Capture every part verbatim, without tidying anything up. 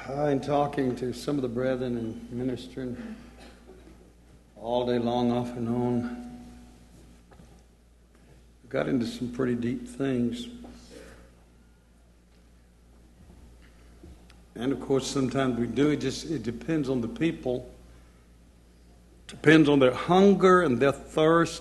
Uh, in talking to some of the brethren and ministering all day long, off and on, got into some pretty deep things. And of course, sometimes we do. It just it depends on the people. Depends on their hunger and their thirst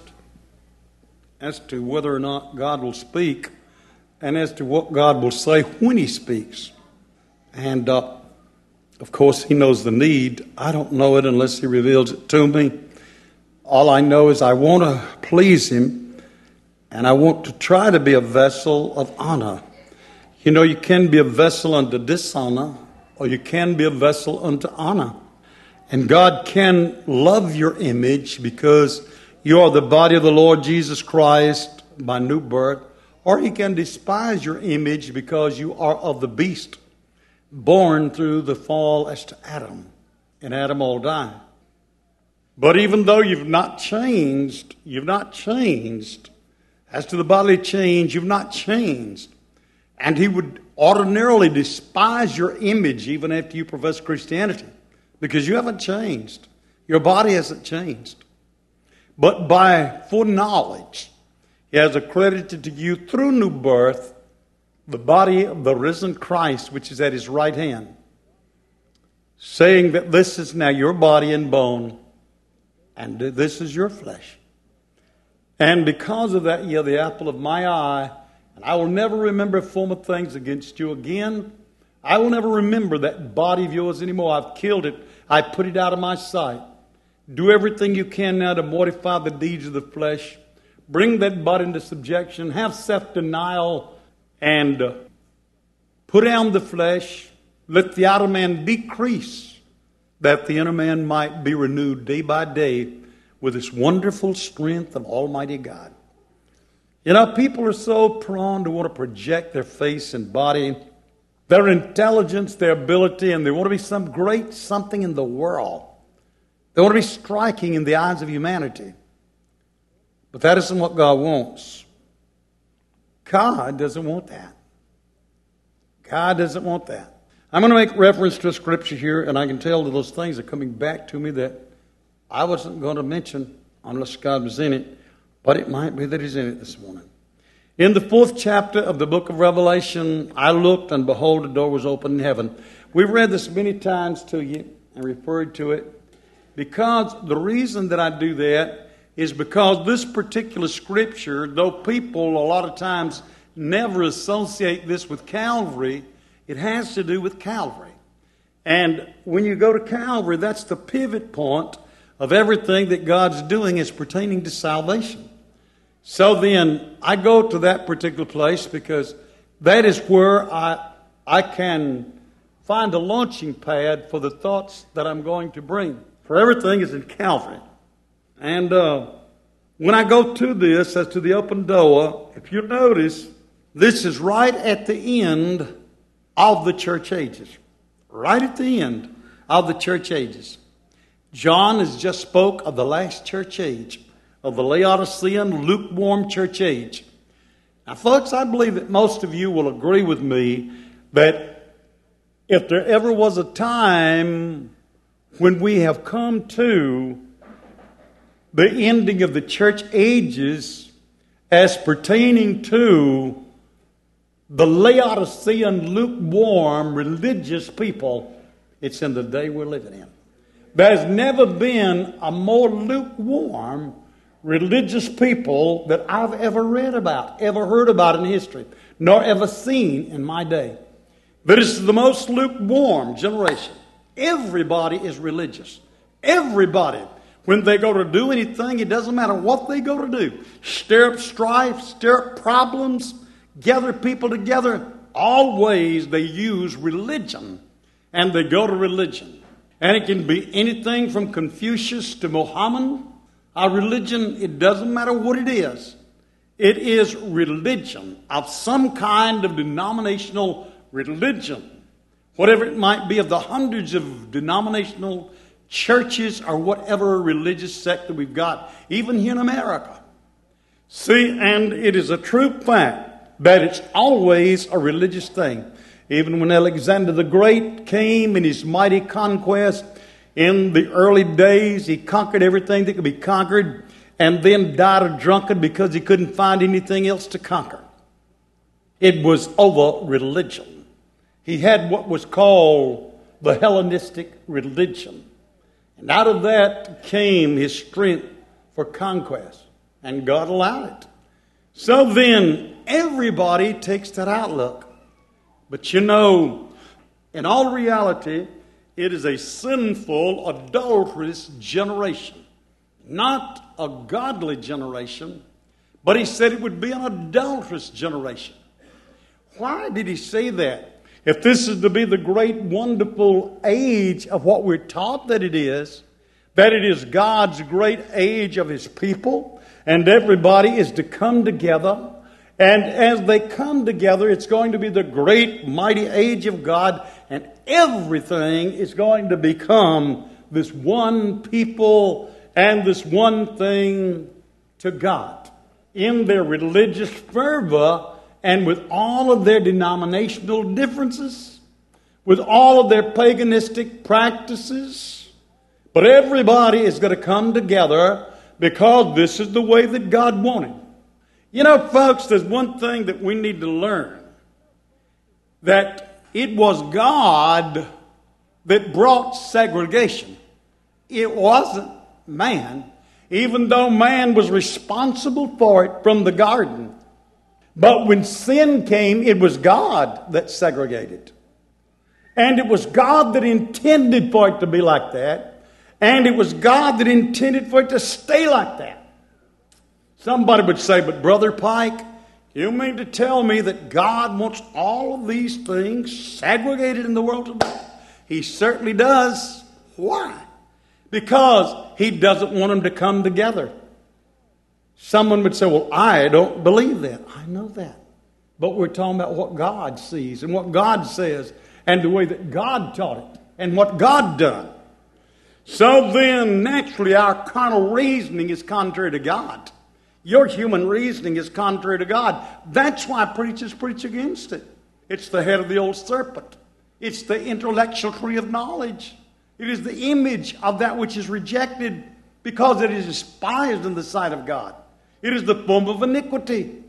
as to whether or not God will speak, and as to what God will say when He speaks. And uh, of course, He knows the need. I don't know it unless He reveals it to me. All I know is I want to please Him, and I want to try to be a vessel of honor. You know, you can be a vessel unto dishonor, or you can be a vessel unto honor. And God can love your image because you are the body of the Lord Jesus Christ by new birth, or He can despise your image because you are of the beast, born through the fall as to Adam. And Adam all die. But even though you've not changed, you've not changed. As to the bodily change, you've not changed. And He would ordinarily despise your image even after you profess Christianity, because you haven't changed. Your body hasn't changed. But by full knowledge, He has accredited to you through new birth the body of the risen Christ, which is at His right hand, saying that this is now your body and bone, and this is your flesh. And because of that, you're the apple of my eye, and I will never remember former things against you again. I will never remember that body of yours anymore. I've killed it. I put it out of my sight. Do everything you can now to mortify the deeds of the flesh. Bring that body into subjection. Have self-denial and uh, put down the flesh. Let the outer man decrease, that the inner man might be renewed day by day with this wonderful strength of Almighty God. You know, people are so prone to want to project their face and body, their intelligence, their ability, and they want to be some great something in the world. They want to be striking in the eyes of humanity. But that isn't what God wants. God doesn't want that. God doesn't want that. I'm going to make reference to a scripture here, and I can tell that those things are coming back to me that I wasn't going to mention unless God was in it, but it might be that He's in it this morning. In the fourth chapter of the book of Revelation, I looked, and behold, a door was opened in heaven. We've read this many times to you and referred to it, because the reason that I do that is because this particular scripture, though people a lot of times never associate this with Calvary, it has to do with Calvary. And when you go to Calvary, that's the pivot point of everything that God's doing as pertaining to salvation. So then, I go to that particular place because that is where I I can find a launching pad for the thoughts that I'm going to bring. For everything is in Calvary. And uh, when I go to this, as to the open door, if you notice, this is right at the end of the church ages. Right at the end of the church ages. John has just spoke of the last church age, of the Laodicean lukewarm church age. Now, folks, I believe that most of you will agree with me that if there ever was a time when we have come to the ending of the church ages as pertaining to the Laodicean lukewarm religious people, it's in the day we're living in. There's never been a more lukewarm religious people that I've ever read about, ever heard about in history, nor ever seen in my day. This is the most lukewarm generation. Everybody is religious. Everybody. When they go to do anything, it doesn't matter what they go to do. Stir up strife, stir up problems, gather people together. Always they use religion, and they go to religion. And it can be anything from Confucius to Muhammad. Our religion, it doesn't matter what it is. It is religion of some kind of denominational religion. Whatever it might be, of the hundreds of denominational churches or whatever religious sect that we've got, even here in America. See, and it is a true fact that it's always a religious thing. Even when Alexander the Great came in his mighty conquest in the early days, he conquered everything that could be conquered and then died a drunkard because he couldn't find anything else to conquer. It was over religion. He had what was called the Hellenistic religion. And out of that came his strength for conquest. And God allowed it. So then, everybody takes that outlook. But you know, in all reality, it is a sinful, adulterous generation. Not a godly generation, but he said it would be an adulterous generation. Why did he say that? If this is to be the great, wonderful age of what we're taught that it is, that it is God's great age of his people, and everybody is to come together, and as they come together, it's going to be the great, mighty age of God, and everything is going to become this one people and this one thing to God. In their religious fervor and with all of their denominational differences, with all of their paganistic practices, but everybody is going to come together because this is the way that God wanted. You know, folks, there's one thing that we need to learn. That it was God that brought segregation. It wasn't man, even though man was responsible for it from the garden. But when sin came, it was God that segregated. And it was God that intended for it to be like that. And it was God that intended for it to stay like that. Somebody would say, but Brother Pike, you mean to tell me that God wants all of these things segregated in the world today? He certainly does. Why? Because he doesn't want them to come together. Someone would say, well, I don't believe that. I know that. But we're talking about what God sees and what God says and the way that God taught it and what God done. So then, naturally, our carnal reasoning is contrary to God. Your human reasoning is contrary to God. That's why preachers preach against it. It's the head of the old serpent. It's the intellectual tree of knowledge. It is the image of that which is rejected because it is despised in the sight of God. It is the form of iniquity.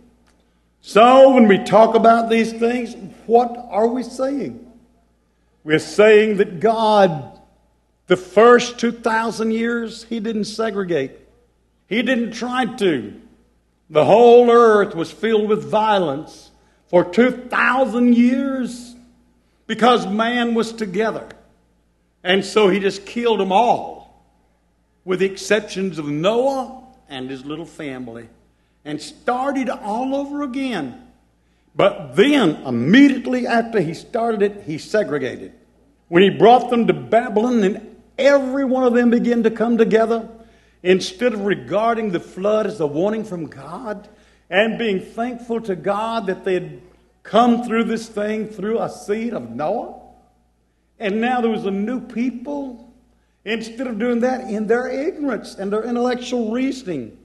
So when we talk about these things, what are we saying? We're saying that God, the first two thousand years, he didn't segregate. He didn't try to. The whole earth was filled with violence for two thousand years because man was together. And so he just killed them all, with the exceptions of Noah and his little family, and started all over again. But then, immediately after he started it, he segregated. When he brought them to Babylon, and every one of them began to come together, instead of regarding the flood as a warning from God and being thankful to God that they had come through this thing through a seed of Noah, and now there was a new people, instead of doing that in their ignorance and their intellectual reasoning,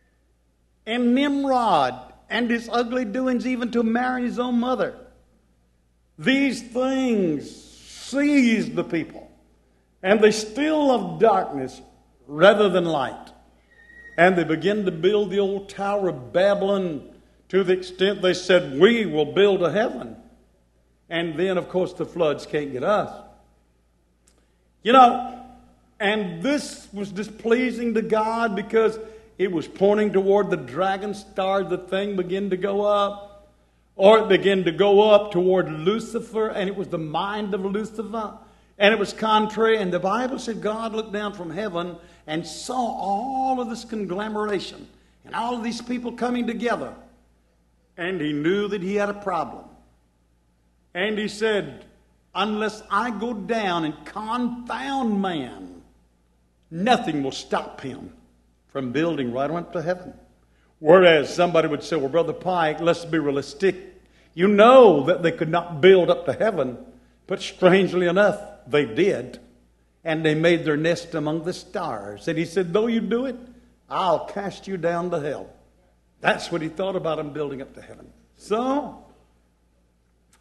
and Nimrod and his ugly doings even to marry his own mother, these things seized the people, and they still love darkness rather than light. And they begin to build the old Tower of Babylon to the extent they said, we will build a heaven. And then, of course, the floods can't get us. You know, and this was displeasing to God because it was pointing toward the dragon star. The thing began to go up. Or it began to go up toward Lucifer, and it was the mind of Lucifer. And it was contrary. And the Bible said God looked down from heaven and saw all of this conglomeration and all of these people coming together. And he knew that he had a problem. And he said, unless I go down and confound man, nothing will stop him from building right on up to heaven. Whereas somebody would say, well, Brother Pike, let's be realistic. You know that they could not build up to heaven, but strangely enough, they did. And they made their nest among the stars. And he said, though you do it, I'll cast you down to hell. That's what he thought about them building up to heaven. So,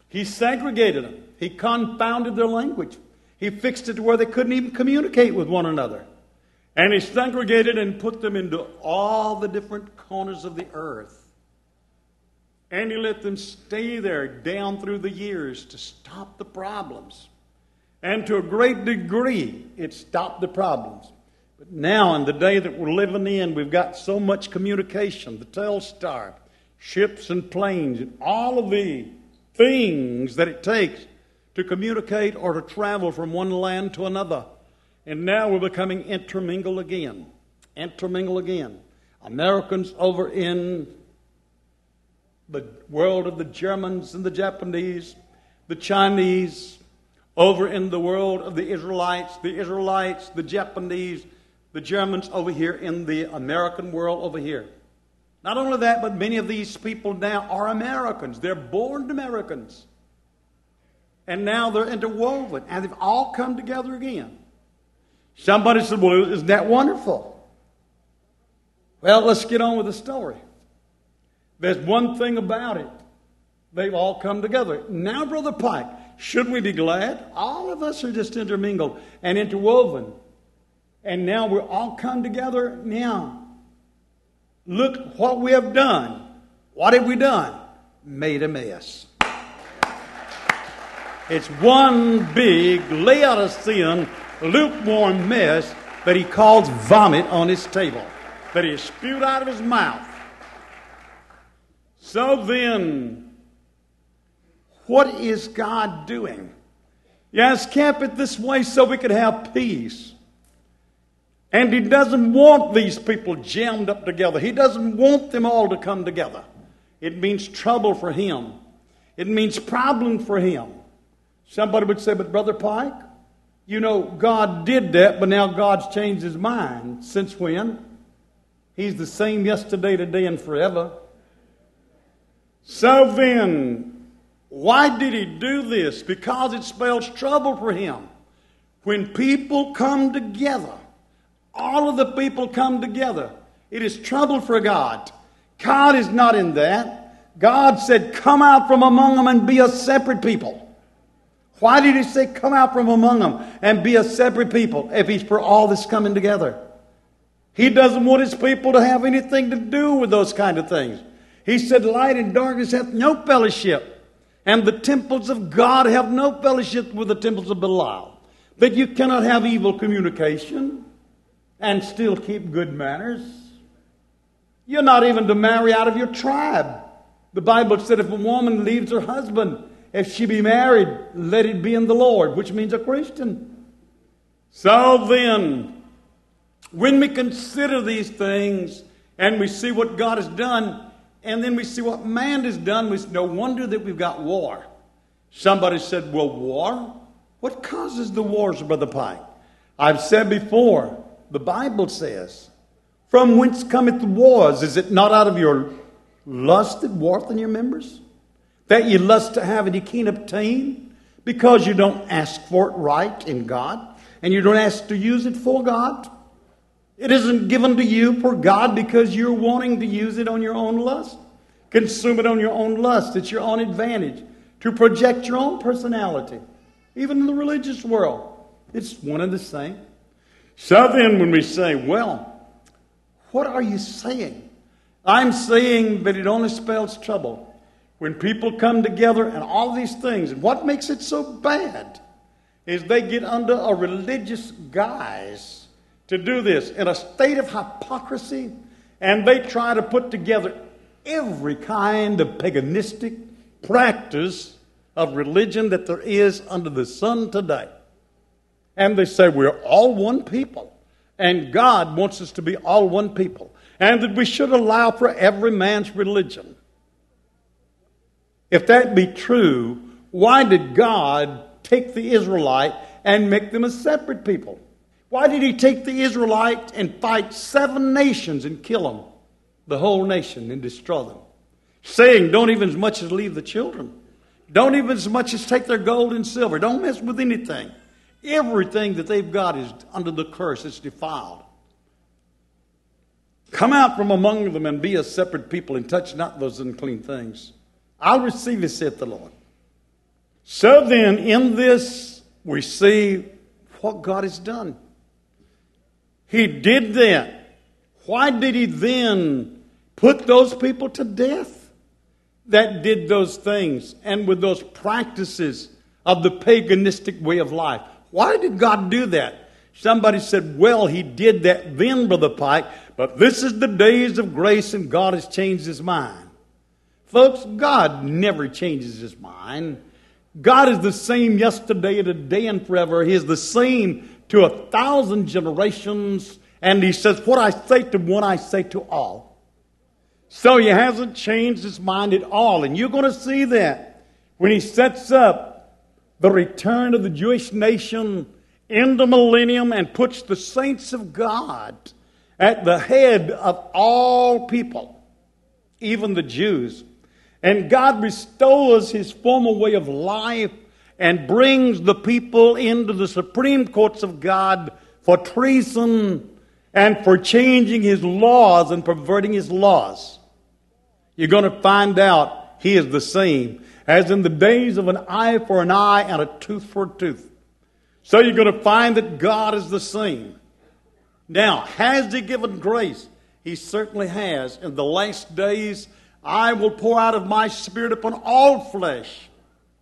He segregated them. He confounded their language. He fixed it to where they couldn't even communicate with one another. And he segregated and put them into all the different corners of the earth. And he let them stay there down through the years to stop the problems. And to a great degree, it stopped the problems. But now, in the day that we're living in, we've got so much communication, the Telstar, ships and planes, and all of the things that it takes to communicate or to travel from one land to another. And now we're becoming intermingled again. Intermingled again. Americans over in the world of the Germans and the Japanese, the Chinese, over in the world of the Israelites, the Israelites, the Japanese, the Germans over here in the American world over here. Not only that, but many of these people now are Americans. They're born Americans. And now they're interwoven, and they've all come together again. Somebody said, well, isn't that wonderful? Well, let's get on with the story. There's one thing about it. They've all come together. Now, Brother Pike, shouldn't we be glad? All of us are just intermingled and interwoven. And now we're all come together now. Look what we have done. What have we done? Made a mess. It's one big Laodicean, lukewarm mess that he calls vomit on his table, that he has spewed out of his mouth. So then, what is God doing? He has kept it this way so we could have peace. And he doesn't want these people jammed up together. He doesn't want them all to come together. It means trouble for him. It means problem for him. Somebody would say, but Brother Pike, you know, God did that, but now God's changed his mind. Since when? He's the same yesterday, today, and forever. So then, why did he do this? Because it spells trouble for him. When people come together, all of the people come together, it is trouble for God. God is not in that. God said, come out from among them and be a separate people. Why did he say, come out from among them and be a separate people if he's for all this coming together? He doesn't want his people to have anything to do with those kind of things. He said, light and darkness hath no fellowship, and the temples of God have no fellowship with the temples of Belial. That you cannot have evil communication and still keep good manners. You're not even to marry out of your tribe. The Bible said if a woman leaves her husband, if she be married, let it be in the Lord, which means a Christian. So then, when we consider these things and we see what God has done, and then we see what man has done, it's no wonder that we've got war. Somebody said, well, war? What causes the wars, Brother Pike? I've said before, the Bible says, from whence cometh the wars? Is it not out of your lust that warreth in your members? That you lust to have and you can't obtain? Because you don't ask for it right in God, and you don't ask to use it for God? It isn't given to you for God because you're wanting to use it on your own lust. Consume it on your own lust. It's your own advantage to project your own personality. Even in the religious world, it's one and the same. So then when we say, well, what are you saying? I'm saying that it only spells trouble. When people come together and all these things, and what makes it so bad is they get under a religious guise to do this in a state of hypocrisy, and they try to put together every kind of paganistic practice of religion that there is under the sun today. And they say we're all one people, and God wants us to be all one people, and that we should allow for every man's religion. If that be true, why did God take the Israelite and make them a separate people? Why did he take the Israelite and fight seven nations and kill them, the whole nation, and destroy them? Saying, don't even as much as leave the children. Don't even as much as take their gold and silver. Don't mess with anything. Everything that they've got is under the curse. It's defiled. Come out from among them and be a separate people and touch not those unclean things. I'll receive it, saith the Lord. So then, in this, we see what God has done. He did that. Why did he then put those people to death that did those things and with those practices of the paganistic way of life? Why did God do that? Somebody said, well, he did that then, Brother Pike, but this is the days of grace and God has changed his mind. Folks, God never changes his mind. God is the same yesterday, today, and forever. He is the same to a thousand generations. And he says, what I say to one, I say to all. So he hasn't changed his mind at all. And you're going to see that when he sets up the return of the Jewish nation in the millennium and puts the saints of God at the head of all people, even the Jews. And God restores his former way of life and brings the people into the supreme courts of God for treason and for changing his laws and perverting his laws. You're going to find out he is the same as in the days of an eye for an eye and a tooth for a tooth. So you're going to find that God is the same. Now, has he given grace? He certainly has. In the last days, I will pour out of my Spirit upon all flesh.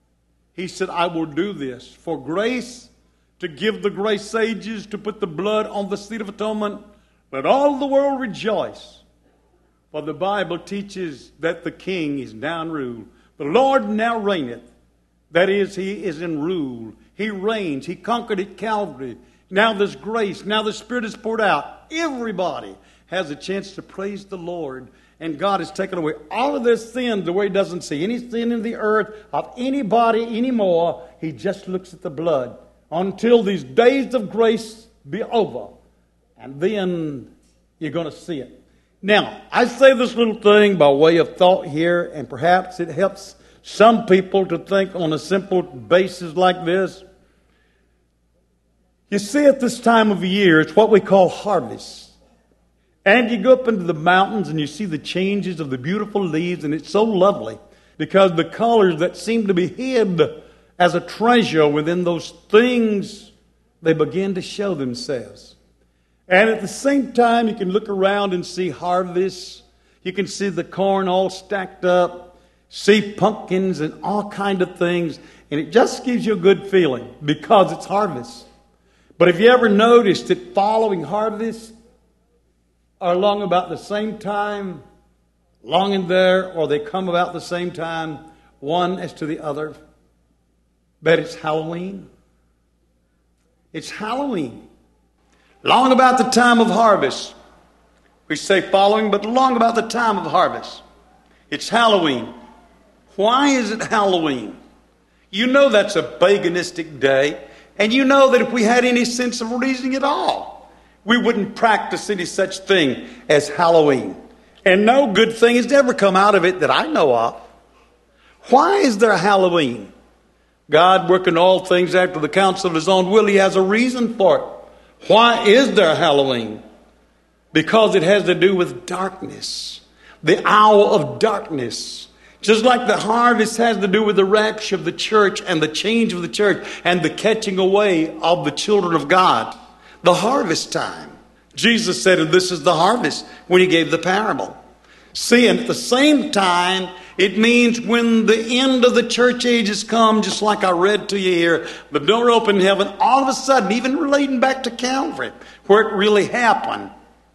He said, I will do this for grace, to give the grace sages, to put the blood on the seat of atonement. Let all the world rejoice. For the Bible teaches that the King is now in rule. The Lord now reigneth. That is, he is in rule. He reigns. He conquered at Calvary. Now there's grace. Now the Spirit is poured out. Everybody has a chance to praise the Lord. And God has taken away all of their sins the way he doesn't see any sin in the earth of anybody anymore. He just looks at the blood until these days of grace be over. And then you're going to see it. Now, I say this little thing by way of thought here, and perhaps it helps some people to think on a simple basis like this. You see, at this time of year, it's what we call harvest. And you go up into the mountains and you see the changes of the beautiful leaves, and it's so lovely because the colors that seem to be hid as a treasure within those things, they begin to show themselves. And at the same time, you can look around and see harvest. You can see the corn all stacked up, see pumpkins and all kind of things, and it just gives you a good feeling because it's harvest. But have you ever noticed that following harvest are along about the same time, long in there, or they come about the same time, one as to the other? But it's Halloween. It's Halloween. Long about the time of harvest. We say following, but long about the time of harvest. It's Halloween. Why is it Halloween? You know that's a paganistic day, and you know that if we had any sense of reasoning at all, we wouldn't practice any such thing as Halloween. And no good thing has ever come out of it that I know of. Why is there a Halloween? God, working all things after the counsel of his own will, he has a reason for it. Why is there a Halloween? Because it has to do with darkness. The hour of darkness. Just like the harvest has to do with the rapture of the church and the change of the church and the catching away of the children of God. The harvest time. Jesus said, and this is the harvest, when he gave the parable. See, and at the same time, it means when the end of the church age has come, just like I read to you here, the door opened in heaven, all of a sudden, even relating back to Calvary, where it really happened.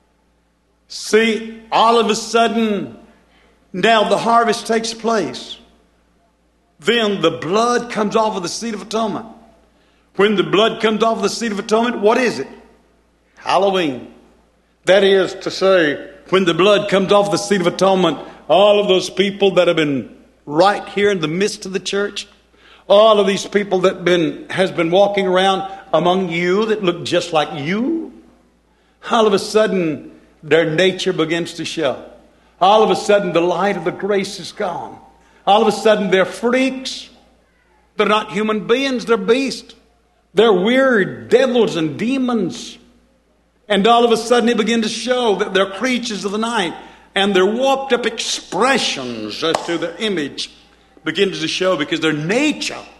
See, all of a sudden, now the harvest takes place. Then the blood comes off of the seat of atonement. When the blood comes off of the seat of atonement, what is it? Halloween. That is to say, when the blood comes off the seat of atonement, all of those people that have been right here in the midst of the church, all of these people that been has been walking around among you that look just like you, all of a sudden their nature begins to show. All of a sudden the light of the grace is gone. All of a sudden they're freaks. They're not human beings, they're beasts. They're weird devils and demons. And all of a sudden they begin to show that they're creatures of the night. And their warped up expressions as to their image begins to show because their nature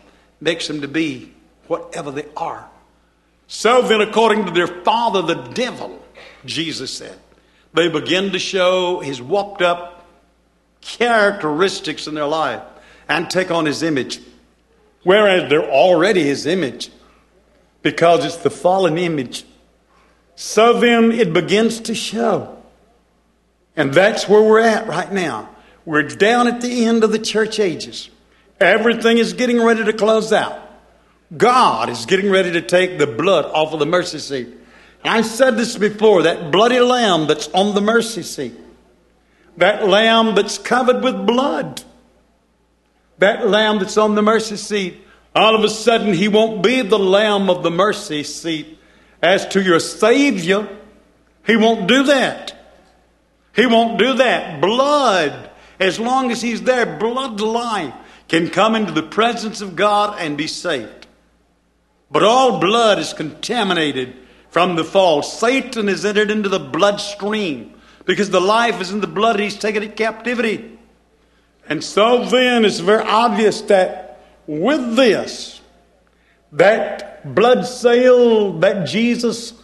makes them to be whatever they are. So then, according to their father, the devil, Jesus said, they begin to show his whopped up characteristics in their life and take on his image. Whereas they're already his image, because it's the fallen image. So then it begins to show. And that's where we're at right now. We're down at the end of the church ages. Everything is getting ready to close out. God is getting ready to take the blood off of the mercy seat. And I said this before, that bloody lamb that's on the mercy seat, that lamb that's covered with blood, that lamb that's on the mercy seat, all of a sudden he won't be the lamb of the mercy seat as to your Savior. He won't do that. He won't do that. Blood, as long as he's there, blood life can come into the presence of God and be saved. But all blood is contaminated from the fall. Satan has entered into the bloodstream because the life is in the blood and he's taken it captivity. And so then it's very obvious that with this, that blood sale that Jesus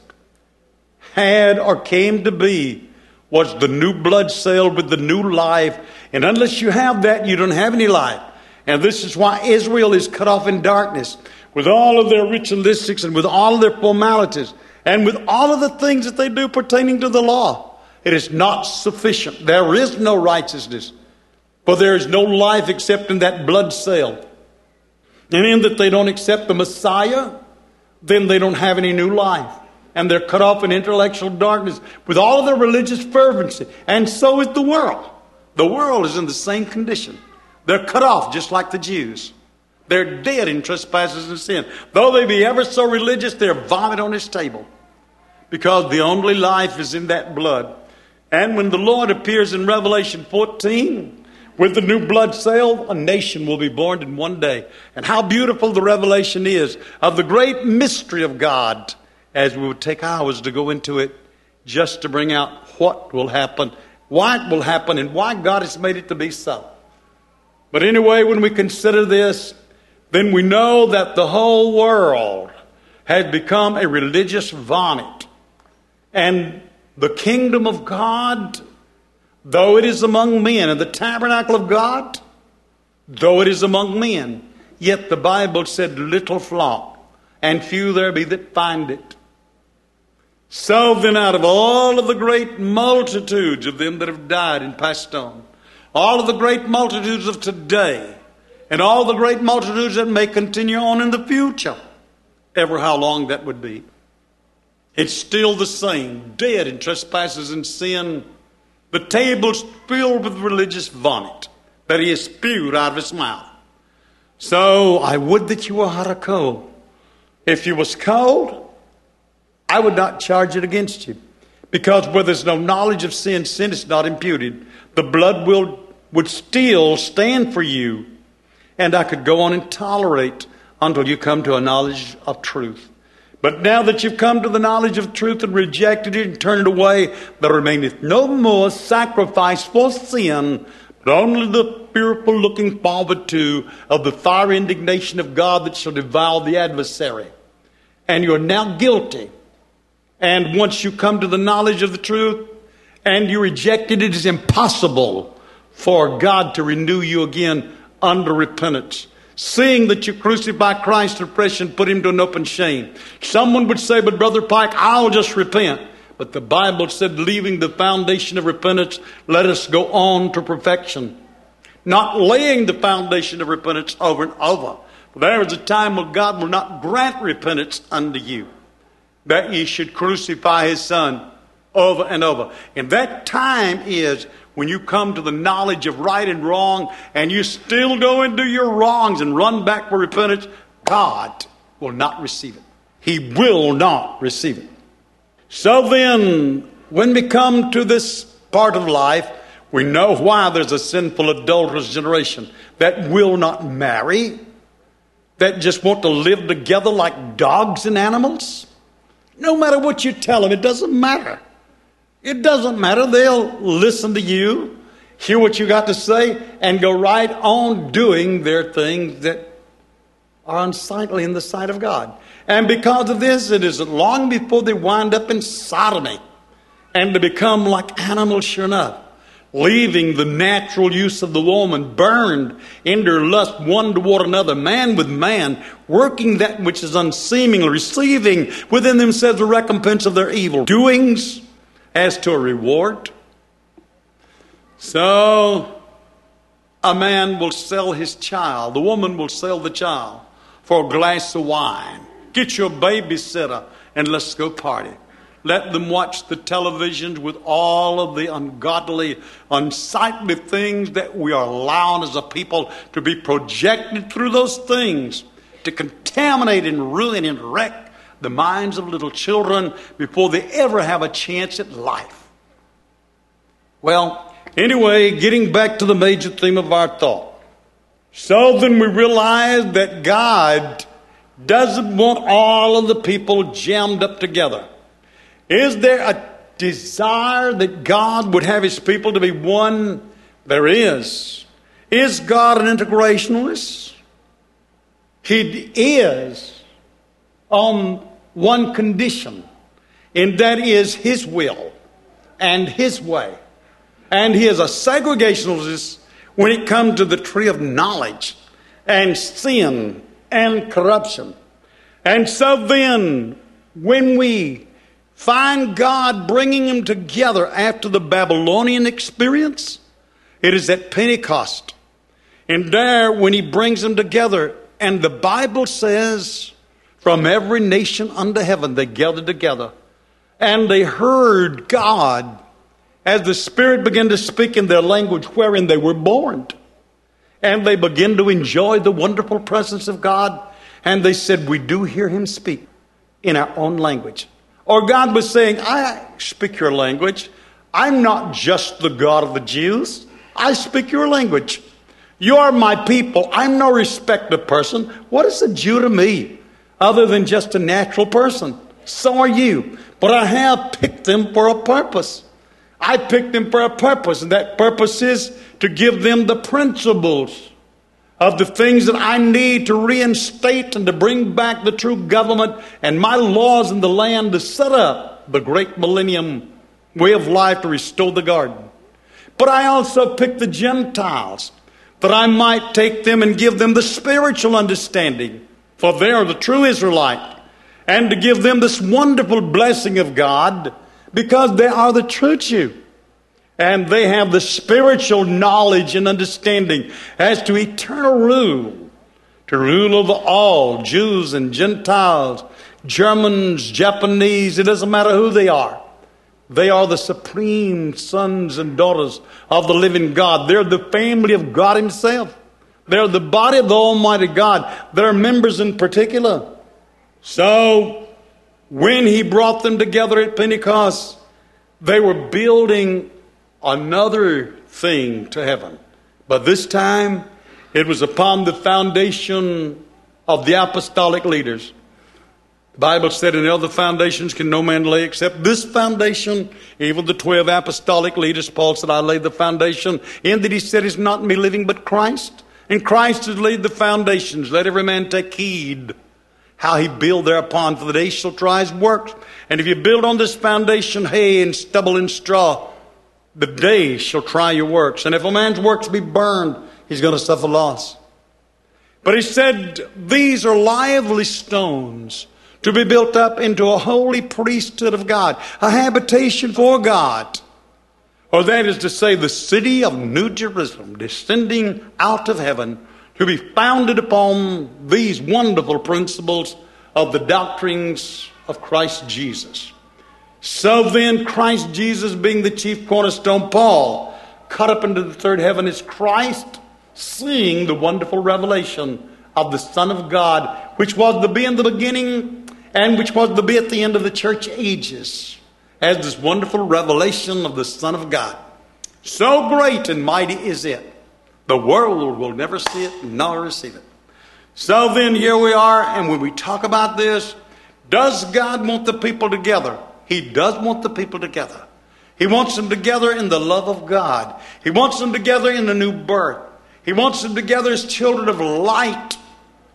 had or came to be was the new blood sale with the new life. And unless you have that, you don't have any life. And this is why Israel is cut off in darkness, with all of their ritualistics and with all of their formalities and with all of the things that they do pertaining to the law. It is not sufficient. There is no righteousness, for there is no life except in that blood sale. And in that they don't accept the Messiah, then they don't have any new life. And they're cut off in intellectual darkness with all of their religious fervency. And so is the world. The world is in the same condition. They're cut off just like the Jews. They're dead in trespasses and sin. Though they be ever so religious, they're vomit on his table. Because the only life is in that blood. And when the Lord appears in Revelation fourteen, with the new blood sale, a nation will be born in one day. And how beautiful the revelation is of the great mystery of God, as we would take hours to go into it, just to bring out what will happen, why it will happen, and why God has made it to be so. But anyway, when we consider this, then we know that the whole world has become a religious vomit. And the kingdom of God, though it is among men, and the tabernacle of God, though it is among men, yet the Bible said, little flock, and few there be that find it. So then, out of all of the great multitudes of them that have died and passed on, all of the great multitudes of today, and all the great multitudes that may continue on in the future, ever how long that would be, it's still the same, dead in trespasses and sin. The table's filled with religious vomit that he has spewed out of his mouth. So I would that you were hot or cold. If you was cold, I would not charge it against you. Because where there's no knowledge of sin, sin is not imputed. The blood will would still stand for you. And I could go on and tolerate until you come to a knowledge of truth. But now that you've come to the knowledge of truth and rejected it and turned it away, there remaineth no more sacrifice for sin, but only the fearful looking forward to of the fiery indignation of God that shall devour the adversary. And you're now guilty. And once you come to the knowledge of the truth and you reject it, it is impossible for God to renew you again under repentance. Seeing that you crucify Christ afresh and put him to an open shame. Someone would say, but Brother Pike, I'll just repent. But the Bible said, leaving the foundation of repentance, let us go on to perfection. Not laying the foundation of repentance over and over. For there is a time when God will not grant repentance unto you, that ye should crucify his son over and over. And that time is when you come to the knowledge of right and wrong, and you still go into your wrongs and run back for repentance, God will not receive it. He will not receive it. So then, when we come to this part of life, we know why there's a sinful, adulterous generation that will not marry, that just want to live together like dogs and animals. No matter what you tell them, it doesn't matter. It doesn't matter. They'll listen to you, hear what you got to say, and go right on doing their things that are unsightly in the sight of God. And because of this, it isn't long before they wind up in sodomy and to become like animals, sure enough, leaving the natural use of the woman, burned in their lust one toward another, man with man, working that which is unseemly, receiving within themselves the recompense of their evil doings as to a reward. So a man will sell his child, the woman will sell the child for a glass of wine. Get your babysitter and let's go party. Let them watch the televisions with all of the ungodly, unsightly things that we are allowing as a people to be projected through those things to contaminate and ruin and wreck the minds of little children before they ever have a chance at life. Well, anyway, getting back to the major theme of our thought. So then we realize that God doesn't want all of the people jammed up together. Is there a desire that God would have his people to be one? There is. Is God an integrationalist? He is on one condition, and that is his will and his way. And he is a segregationalist when it comes to the tree of knowledge and sin and corruption. And so then, when we find God bringing them together after the Babylonian experience, it is at Pentecost. And there, when he brings them together, and the Bible says, from every nation under heaven, they gathered together. And they heard God as the Spirit began to speak in their language wherein they were born. And they began to enjoy the wonderful presence of God. And they said, we do hear him speak in our own language. Or God was saying, I speak your language. I'm not just the God of the Jews. I speak your language. You are my people. I'm no respecter of person. What is a Jew to me other than just a natural person? So are you. But I have picked them for a purpose. I picked them for a purpose, and that purpose is to give them the principles of the things that I need to reinstate and to bring back the true government and my laws in the land to set up the great millennium way of life to restore the garden. But I also picked the Gentiles that I might take them and give them the spiritual understanding, for they are the true Israelite, and to give them this wonderful blessing of God because they are the true Jew. And they have the spiritual knowledge and understanding as to eternal rule, to rule over all, Jews and Gentiles, Germans, Japanese, it doesn't matter who they are. They are the supreme sons and daughters of the living God. They're the family of God himself. They're the body of the Almighty God. They're members in particular. So, when he brought them together at Pentecost, they were building another thing to heaven. But this time, it was upon the foundation of the apostolic leaders. The Bible said, in other foundations can no man lay except this foundation. Even the twelve apostolic leaders, Paul said, I laid the foundation. In that he said, it's not me living, but Christ. And Christ has laid the foundations. Let every man take heed how he build thereupon, for the day shall try his works. And if you build on this foundation hay and stubble and straw, the day shall try your works. And if a man's works be burned, he's going to suffer loss. But he said, these are lively stones to be built up into a holy priesthood of God, a habitation for God. Or that is to say, the city of New Jerusalem, descending out of heaven, to be founded upon these wonderful principles of the doctrines of Christ Jesus. So then, Christ Jesus being the chief cornerstone, Paul cut up into the third heaven is Christ, seeing the wonderful revelation of the Son of God, which was to be in the beginning and which was to be at the end of the church ages, as this wonderful revelation of the Son of God. So great and mighty is it, the world will never see it nor receive it. So then, here we are, and when we talk about this, does God want the people together? He does want the people together. He wants them together in the love of God. He wants them together in a new birth. He wants them together as children of light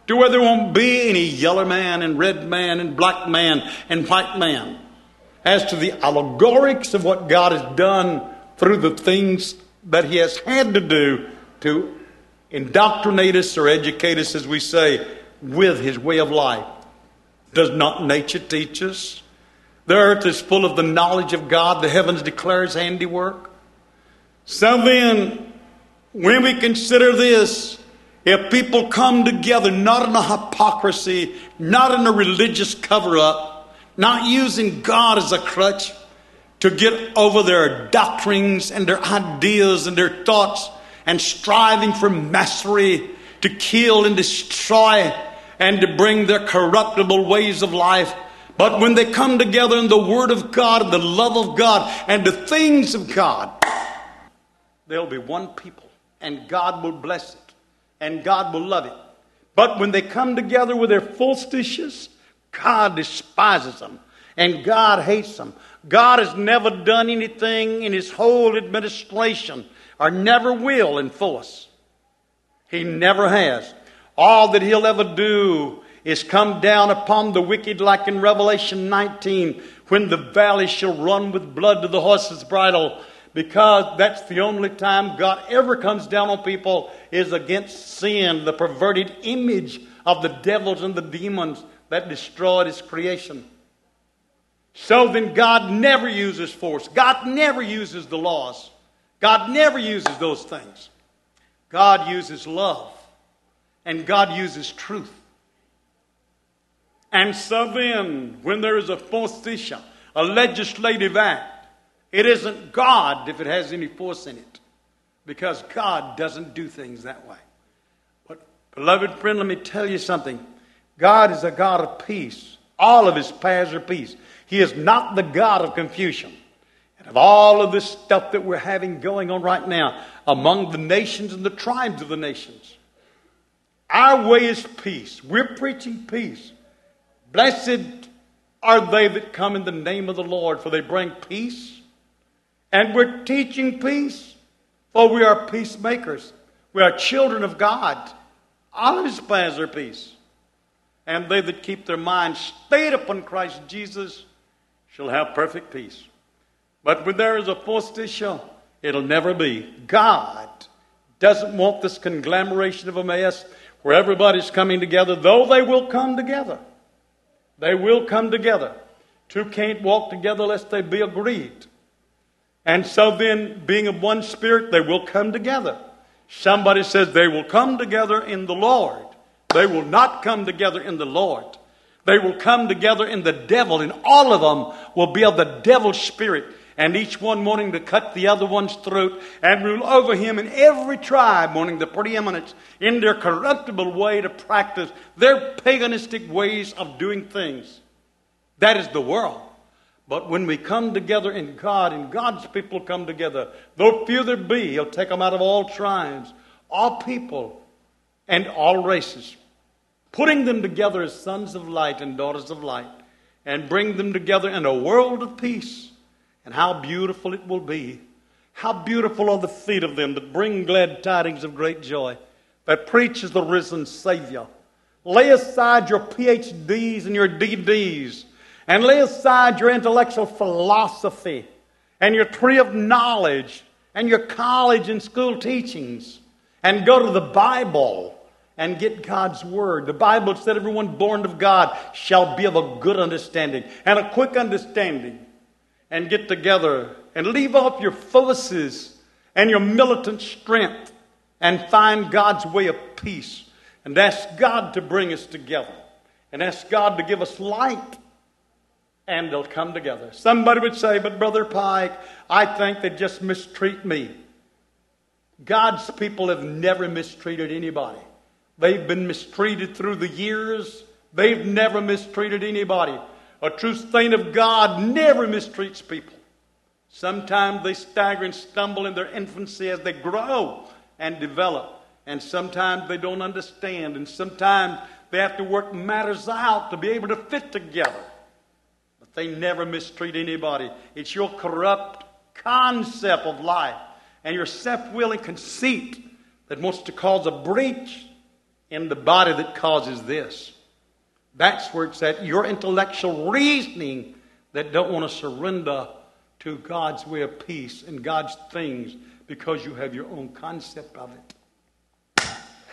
to where there won't be any yellow man and red man and black man and white man. As to the allegorics of what God has done through the things that He has had to do to indoctrinate us or educate us, as we say, with His way of life. Does not nature teach us? The earth is full of the knowledge of God. The heavens declare His handiwork. So then, when we consider this, if people come together, not in a hypocrisy, not in a religious cover-up, not using God as a crutch to get over their doctrines and their ideas and their thoughts, and striving for mastery to kill and destroy and to bring their corruptible ways of life. But when they come together in the Word of God, the love of God, and the things of God, there'll be one people, and God will bless it, and God will love it. But when they come together with their false dishes, God despises them, and God hates them. God has never done anything in His whole administration, or never will enforce. He never has. All that He'll ever do is come down upon the wicked, like in Revelation nineteen, when the valley shall run with blood to the horse's bridle, because that's the only time God ever comes down on people is against sin, the perverted image of the devils and the demons that destroyed His creation. So then God never uses force. God never uses the laws. God never uses those things. God uses love. And God uses truth. And so then, when there is a forsticia, a legislative act, it isn't God if it has any force in it. Because God doesn't do things that way. But, beloved friend, let me tell you something. God is a God of peace. All of His paths are peace. He is not the God of confusion. And of all of this stuff that we're having going on right now among the nations and the tribes of the nations, our way is peace. We're preaching peace. Blessed are they that come in the name of the Lord, for they bring peace. And we're teaching peace, for we are peacemakers. We are children of God. All of His paths are peace. And they that keep their minds stayed upon Christ Jesus shall have perfect peace. But when there is a forsticia, it'll never be. God doesn't want this conglomeration of a mess where everybody's coming together, though they will come together. They will come together. Two can't walk together lest they be agreed. And so then, being of one spirit, they will come together. Somebody says they will come together in the Lord. They will not come together in the Lord. They will come together in the devil, and all of them will be of the devil's spirit, and each one wanting to cut the other one's throat and rule over him, in every tribe wanting the preeminence in their corruptible way to practice their paganistic ways of doing things. That is the world. But when we come together in God, and God's people come together, though few there be, He'll take them out of all tribes, all people, and all races, putting them together as sons of light and daughters of light, and bring them together in a world of peace. And how beautiful it will be. How beautiful are the feet of them that bring glad tidings of great joy, that preaches the risen Savior. Lay aside your P H Ds and your D Ds, and lay aside your intellectual philosophy and your tree of knowledge and your college and school teachings, and go to the Bible and get God's Word. The Bible said everyone born of God shall be of a good understanding and a quick understanding. And get together and leave off your forces and your militant strength and find God's way of peace. And ask God to bring us together. And ask God to give us light. And they'll come together. Somebody would say, but Brother Pike, I think they just mistreat me. God's people have never mistreated anybody. They've been mistreated through the years. They've never mistreated anybody. A true saint of God never mistreats people. Sometimes they stagger and stumble in their infancy as they grow and develop. And sometimes they don't understand. And sometimes they have to work matters out to be able to fit together. But they never mistreat anybody. It's your corrupt concept of life and your self-will and conceit that wants to cause a breach in the body that causes this. That's where it's at. Your intellectual reasoning that don't want to surrender to God's way of peace and God's things because you have your own concept of it.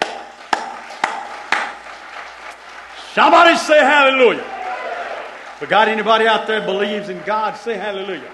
Somebody say hallelujah. If we got anybody out there believes in God, say hallelujah.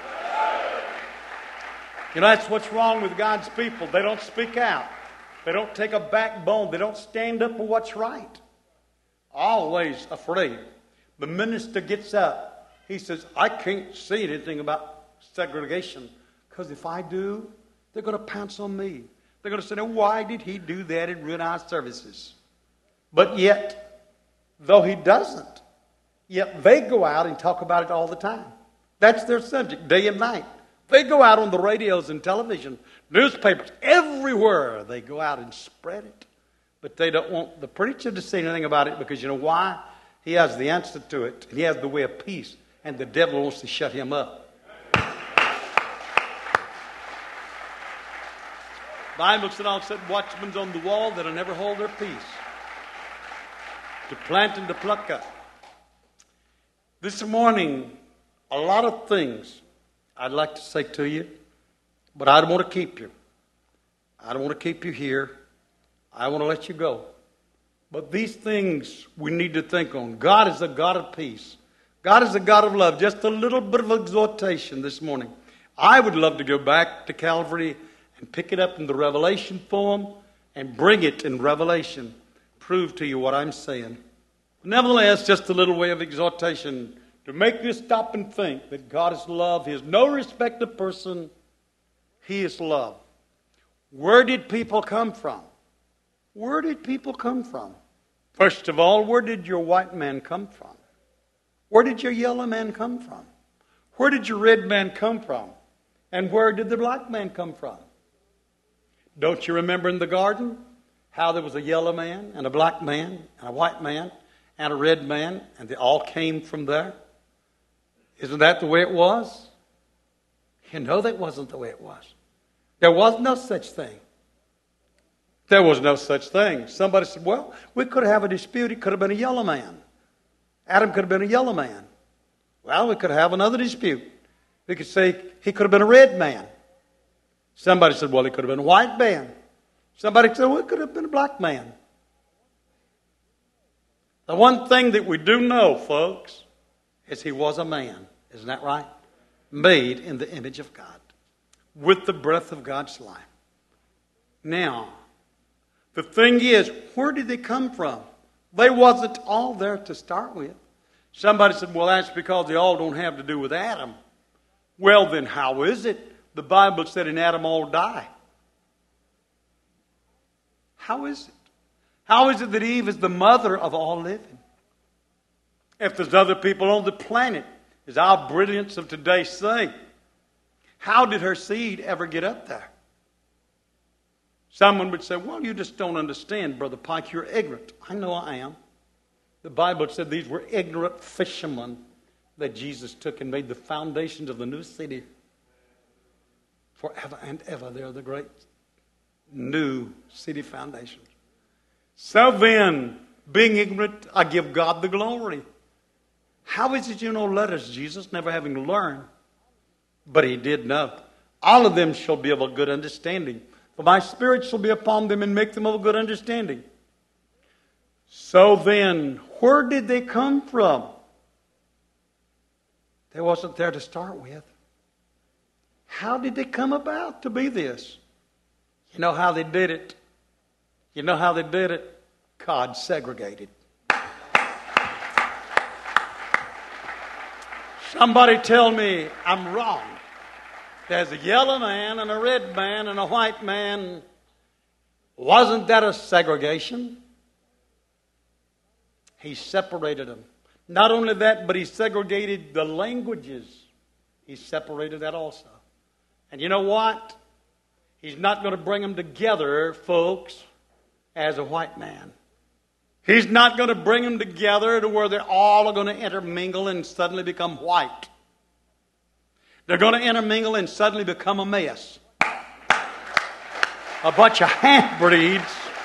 You know, that's what's wrong with God's people. They don't speak out. They don't take a backbone. They don't stand up for what's right. Always afraid. The minister gets up. He says, I can't say anything about segregation because if I do, they're going to pounce on me. They're going to say, now, why did he do that and ruin our services? But yet, though he doesn't, yet they go out and talk about it all the time. That's their subject, day and night. They go out on the radios and television, newspapers, everywhere. They go out and spread it. But they don't want the preacher to say anything about it because you know why? He has the answer to it. He has the way of peace. And the devil wants to shut him up. The Bible said, I'll set watchmen on the wall that'll never hold their peace. To plant and to pluck up. This morning, a lot of things I'd like to say to you, but I don't want to keep you. I don't want to keep you here. I want to let you go. But these things we need to think on. God is a God of peace. God is a God of love. Just a little bit of exhortation this morning. I would love to go back to Calvary and pick it up in the Revelation form and bring it in Revelation. Prove to you what I'm saying. Nevertheless, just a little way of exhortation to make you stop and think that God is love. He is no respect of person. He is love. Where did people come from? Where did people come from? First of all, where did your white man come from? Where did your yellow man come from? Where did your red man come from? And where did the black man come from? Don't you remember in the garden how there was a yellow man and a black man and a white man and a red man and they all came from there? Isn't that the way it was? You know that wasn't the way it was. There was no such thing. There was no such thing. Somebody said, well, we could have a dispute. It could have been a yellow man. Adam could have been a yellow man. Well, we could have another dispute. We could say he could have been a red man. Somebody said, well, he could have been a white man. Somebody said, well, it could have been a black man. The one thing that we do know, folks, is he was a man. Isn't that right? Made in the image of God. With the breath of God's life. Now, the thing is, where did they come from? They wasn't all there to start with. Somebody said, well, that's because they all don't have to do with Adam. Well, then how is it? The Bible said in Adam all die. How is it? How is it that Eve is the mother of all living? If there's other people on the planet, as our brilliance of today say, how did her seed ever get up there? Someone would say, well, you just don't understand, Brother Pike. You're ignorant. I know I am. The Bible said these were ignorant fishermen that Jesus took and made the foundations of the new city. Forever and ever, they're the great new city foundations. So then, being ignorant, I give God the glory. How is it you know letters, Jesus, never having learned? But he did know. All of them shall be of a good understanding. For my spirit shall be upon them and make them of a good understanding. So then, where did they come from? They wasn't there to start with. How did they come about to be this? You know how they did it? You know how they did it? God segregated. Somebody tell me I'm wrong. There's a yellow man and a red man and a white man. Wasn't that a segregation? He separated them. Not only that, but he segregated the languages. He separated that also. And you know what? He's not going to bring them together, folks, as a white man. He's not going to bring them together to where they're all going to intermingle and suddenly become white. They're going to intermingle and suddenly become a mess. A bunch of half-breeds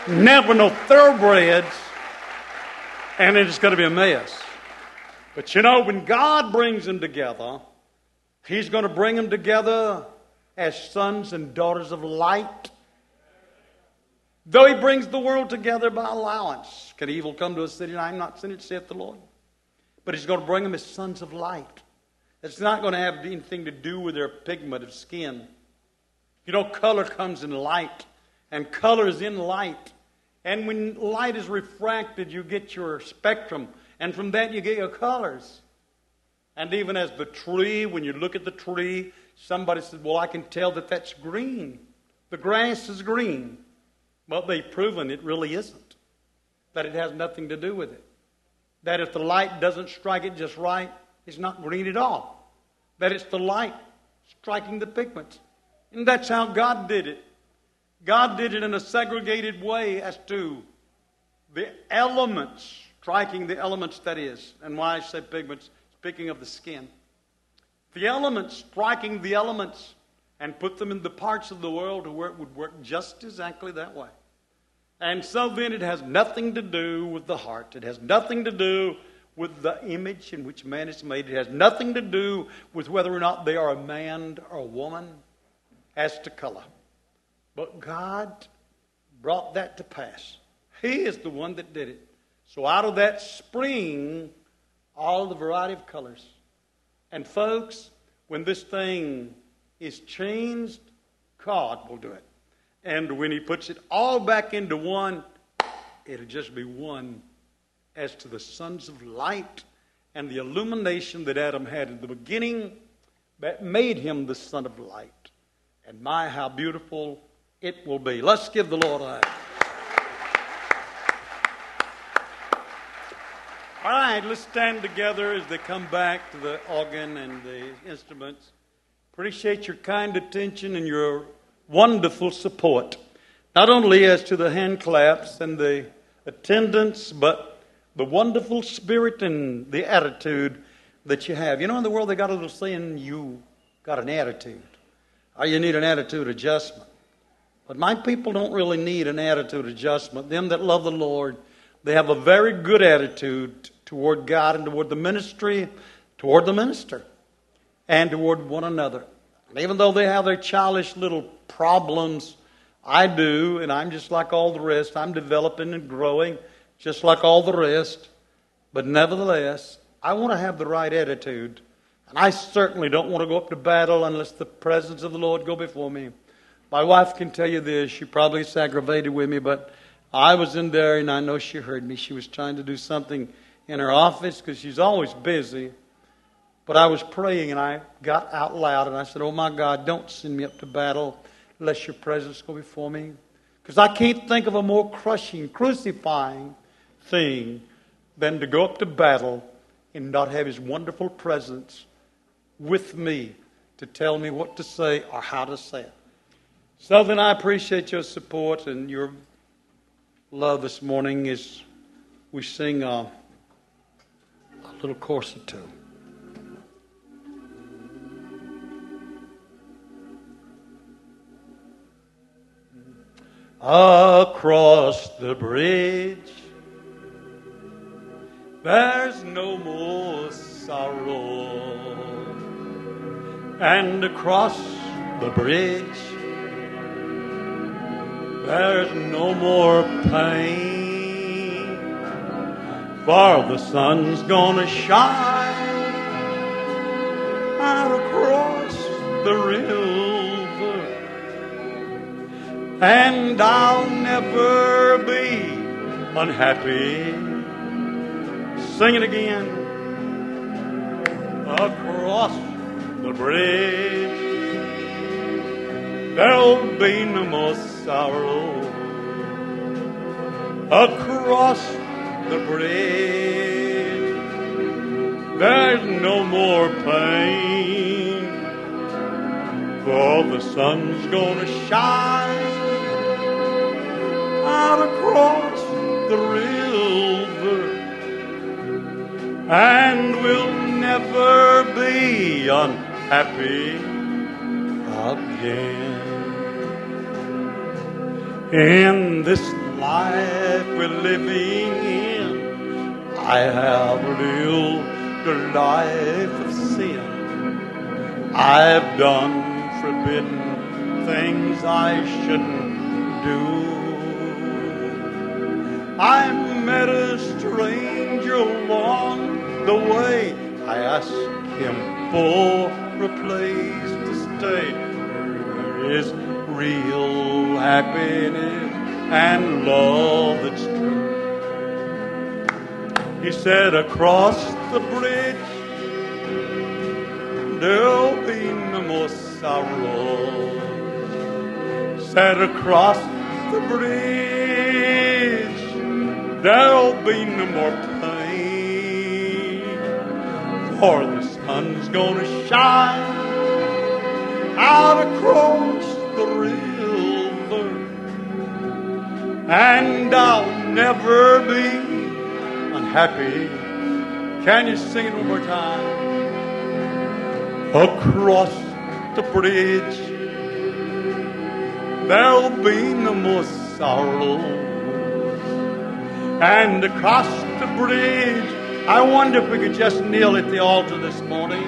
never no thoroughbreds, and it's going to be a mess. But you know, when God brings them together, He's going to bring them together as sons and daughters of light. Though He brings the world together by allowance. Can evil come to a city and I am not sent it, saith the Lord? But He's going to bring them as sons of light. It's not going to have anything to do with their pigment of skin. You know, color comes in light, and color is in light. And when light is refracted, you get your spectrum, and from that you get your colors. And even as the tree, when you look at the tree, somebody said, well, I can tell that that's green. The grass is green. Well, they've proven it really isn't. That it has nothing to do with it. That if the light doesn't strike it just right, it's not green at all. That it's the light striking the pigments. And that's how God did it. God did it in a segregated way as to the elements, striking the elements, that is. And why I say pigments, speaking of the skin. The elements, striking the elements, and put them in the parts of the world where it would work just exactly that way. And so then it has nothing to do with the heart. It has nothing to do with the image in which man is made. It has nothing to do with whether or not they are a man or a woman as to color. But God brought that to pass. He is the one that did it. So out of that spring all the variety of colors. And folks, when this thing is changed, God will do it. And when He puts it all back into one, it'll just be one as to the sons of light and the illumination that Adam had in the beginning that made him the son of light. And my, how beautiful it will be. Let's give the Lord a hand. All right, let's stand together as they come back to the organ and the instruments. Appreciate your kind attention and your wonderful support. Not only as to the hand claps and the attendance, but the wonderful spirit and the attitude that you have. You know, in the world they got a little saying, you got an attitude. Or you need an attitude adjustment. But my people don't really need an attitude adjustment. Them that love the Lord, they have a very good attitude toward God and toward the ministry, toward the minister, and toward one another. And even though they have their childish little problems, I do, and I'm just like all the rest. I'm developing and growing just like all the rest. But nevertheless, I want to have the right attitude. And I certainly don't want to go up to battle unless the presence of the Lord go before me. My wife can tell you this. She probably is aggravated with me, but I was in there, and I know she heard me. She was trying to do something in her office because she's always busy. But I was praying, and I got out loud, and I said, oh, my God, don't send me up to battle unless your presence go before me. Because I can't think of a more crushing, crucifying thing than to go up to battle and not have His wonderful presence with me to tell me what to say or how to say it. So then I appreciate your support and your love this morning as we sing a, a little chorus or two. Across the bridge, there's no more sorrow. And across the bridge, there's no more pain. For the sun's gonna shine out across the river. And I'll never be unhappy. Sing it again. Across the bridge, there'll be no more sorrow. Across the bridge, there's no more pain. For the sun's gonna shine out across the river, and we'll never be unhappy again. In this life we're living in, I have lived a life of sin. I've done forbidden things I shouldn't do. I met a stranger along the way. I asked him for a place to stay. There is real happiness and love that's true. He said, across the bridge there'll be no more sorrow. Said, across the bridge there'll be no more pain, for the sun's gonna shine out across the river, and I'll never be unhappy. Can you sing it one more time? Across the bridge there'll be no more sorrow, and across the bridge, I wonder if we could just kneel at the altar this morning.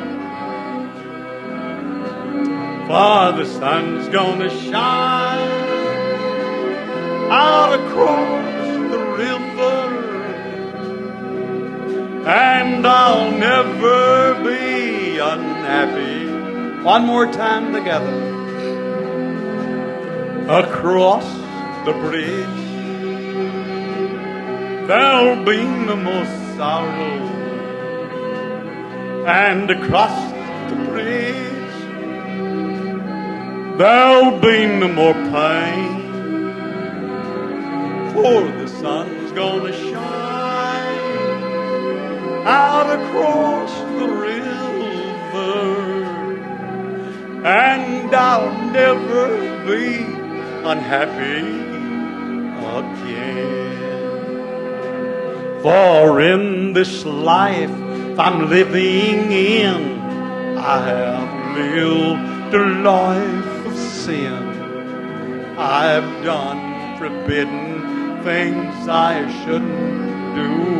For the sun's gonna shine out across the river, and I'll never be unhappy. One more time together. Across the bridge there'll be no more sorrow, and across the bridge there'll be no more pain, for the sun's gonna shine out across the river, and I'll never be unhappy again. For in this life I'm living in, I have lived a life of sin. I've done forbidden things I shouldn't do.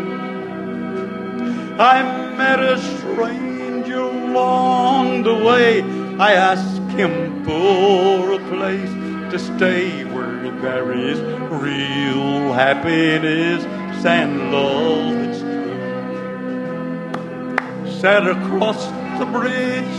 I met a stranger along the way. I asked him for a place to stay where there is real happiness and love that's true. Said, across the bridge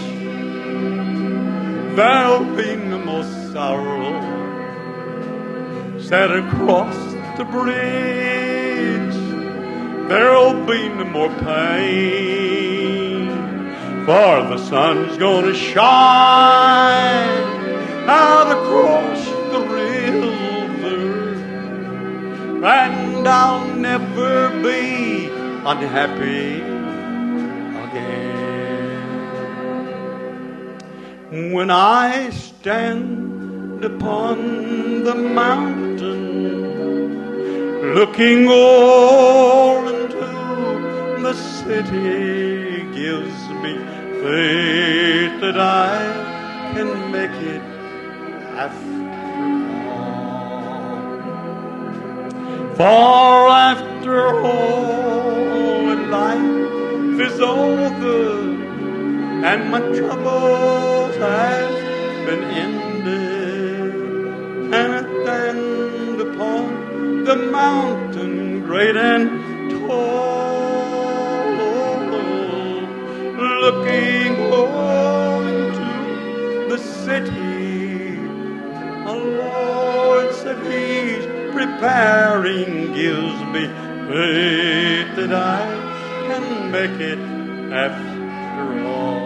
there'll be no more sorrow. Said, across the bridge there'll be no more pain, for the sun's gonna shine out across the river, and I'll never be unhappy again. When I stand upon the mountain, looking over into the city, gives me faith that I can make it after all. For after all in life is over, and my troubles have been ended, and I stand upon the mountain great and tall, looking over into the city. The Lord said He's preparing, gives me faith that I can make it after all.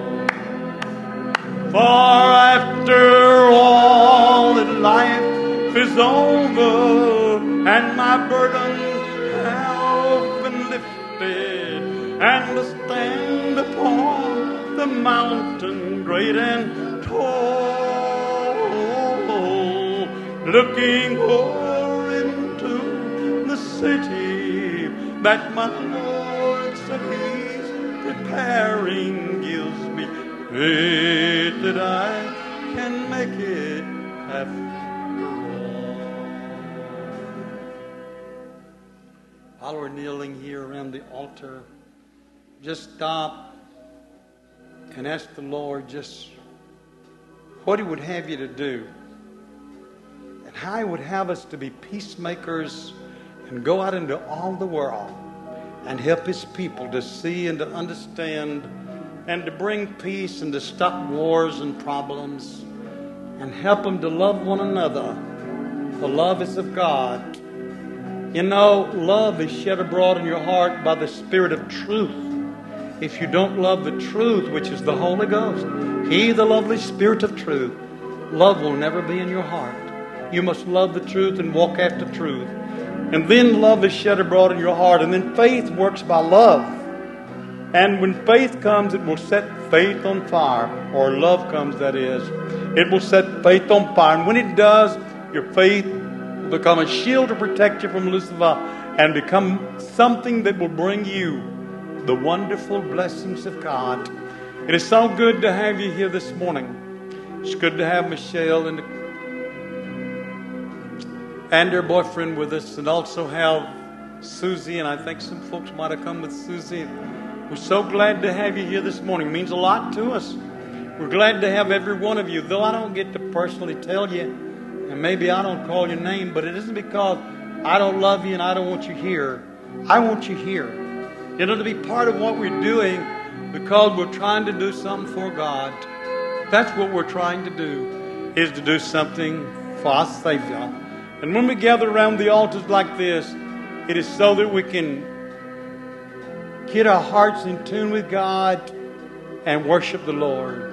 For after all that life is over, and my burdens have been lifted, and to stand upon the mountain great and tall, looking over into the city that my Lord said He's preparing, gives me faith that I can make it after all. while we're kneeling here around the altar, just stop and ask the Lord just what He would have you to do and how He would have us to be peacemakers and go out into all the world and help His people to see and to understand and to bring peace and to stop wars and problems and help them to love one another. For love is of God. You know, love is shed abroad in your heart by the Spirit of truth. If you don't love the truth, which is the Holy Ghost, He, the lovely Spirit of truth, love will never be in your heart. You must love the truth and walk after truth. And then love is shed abroad in your heart. And then faith works by love. And when faith comes, it will set faith on fire. Or love comes, that is. It will set faith on fire. And when it does, your faith will become a shield to protect you from Lucifer and become something that will bring you the wonderful blessings of God. It is so good to have you here this morning. It's good to have Michelle and, and her boyfriend with us, and also have Susie, and I think some folks might have come with Susie. We're so glad to have you here this morning. It means a lot to us. We're glad to have every one of you, though I don't get to personally tell you, and maybe I don't call your name, but it isn't because I don't love you and I don't want you here. I want you here. You know, to be part of what we're doing because we're trying to do something for God. That's what we're trying to do, is to do something for our Savior. And when we gather around the altars like this, it is so that we can get our hearts in tune with God and worship the Lord.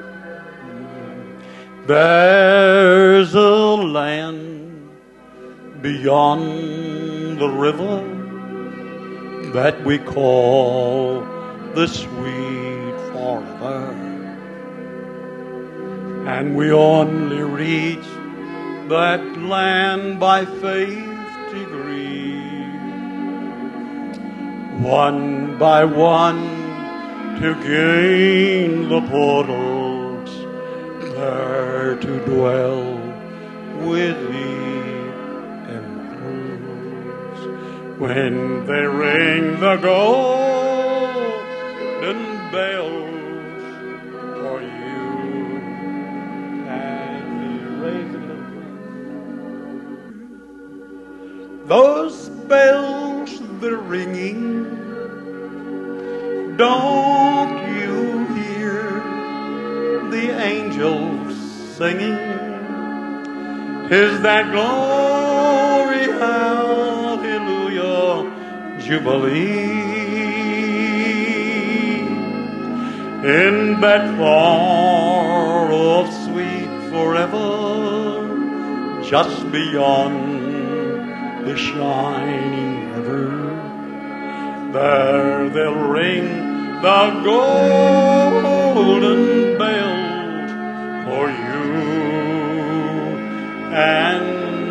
There's a land beyond the river that we call the sweet forever, and we only reach that land by faith degree, one by one, to gain the portals there to dwell with thee. When they ring the golden bells for you, and they raise a little. Those bells they're ringing, don't you hear the angels singing? 'Tis that glory, hallelujah, jubilee, in that far off sweet forever, just beyond the shining river. There they'll ring the golden bells for you and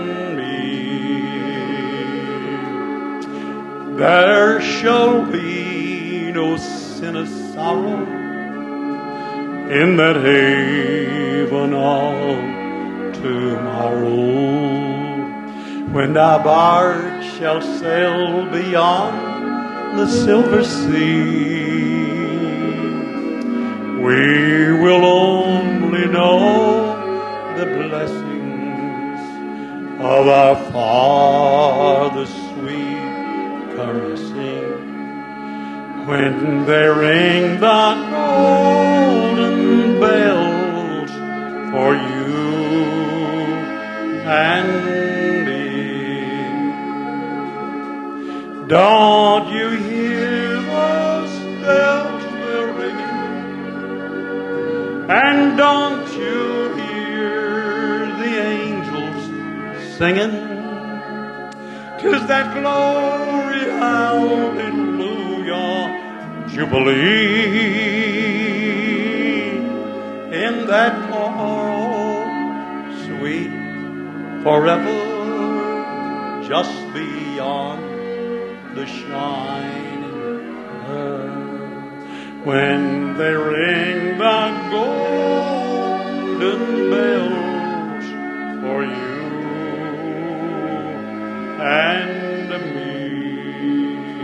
there shall be no sin or sorrow in that haven of tomorrow, when our bark shall sail beyond the silver sea. We will only know the blessings of our Father's sweet caressing, when they ring the golden bells for you and me. Don't you hear those bells they're ringing? And don't you hear the angels singing? 'Tis that glory, hallelujah, jubilee, in that far sweet forever, just beyond the shining earth, when they ring the golden bells for you and me.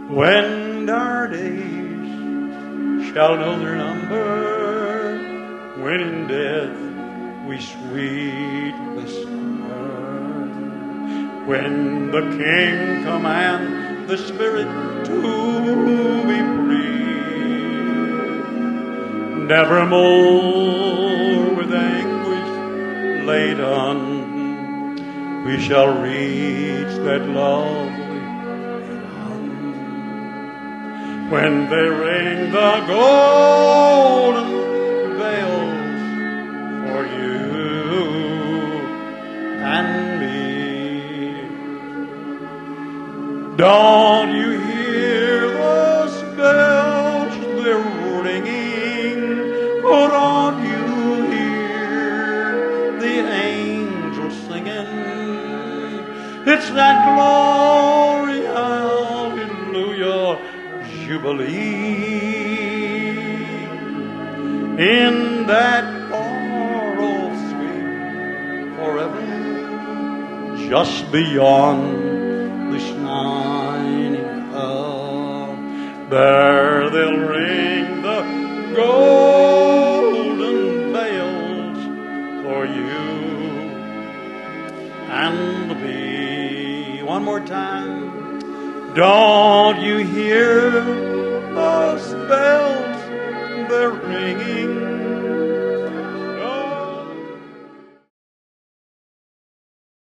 When our days shall know their number, when in death we sweetly slumber, when the King command the Spirit to be free, nevermore with anguish laden we shall reach that lovely haven, when they ring the golden bells for you and me. Don't you hear those bells? They're ringing. Oh, don't you hear the angels singing? It's that glory, hallelujah, jubilee in that far off sweet forever, just beyond the shining cloud. There they'll ring the golden bells for you and me. One more time. Don't you hear those bells? They're ringing.